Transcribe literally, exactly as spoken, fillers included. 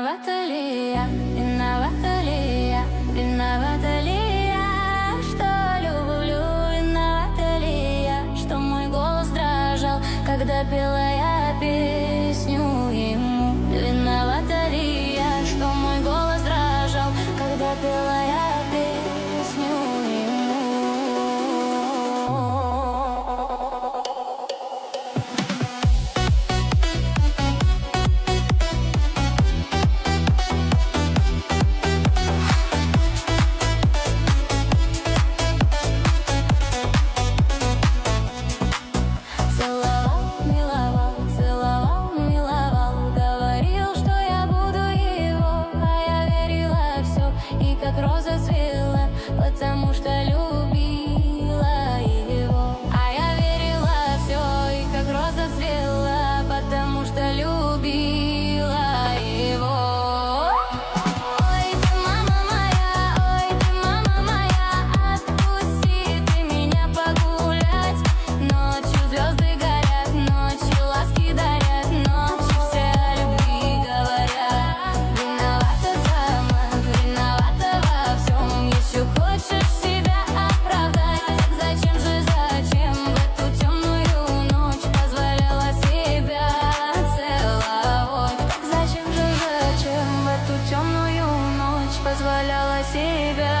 Виновата ли я, виновата ли я, виновата ли я, что люблю? Виновата ли я, что мой голос дрожал, когда пела я песню ему? Виновата ли я, что мой голос дрожал, когда пела я песню ему? Роза цвела, потому что любила его. А я верила все, и как роза цвела, потому что любила его. Ой, ты мама моя, ой, ты мама моя, отпусти ты меня погулять. Ночью звезды горят, ночью ласки дарят, ночью все о любви говорят. Виновата сама, виновата во всем. Еще хочешь себя оправдать, так зачем же, зачем в эту темную ночь позволяла себя целовать? Так зачем же, зачем в эту темную ночь позволяла себя